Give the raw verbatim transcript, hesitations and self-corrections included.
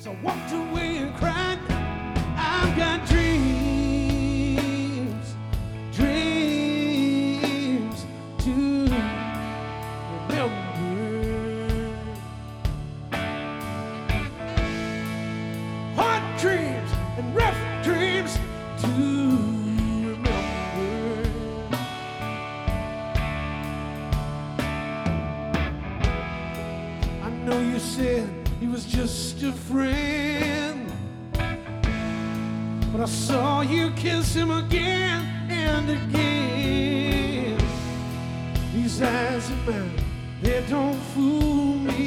I walked away and cried. I've got dreams, dreams to remember. Hard dreams and rough dreams to remember. I know you said he was just a friend, but I saw you kiss him again and again. These eyes of mine, they don't fool me.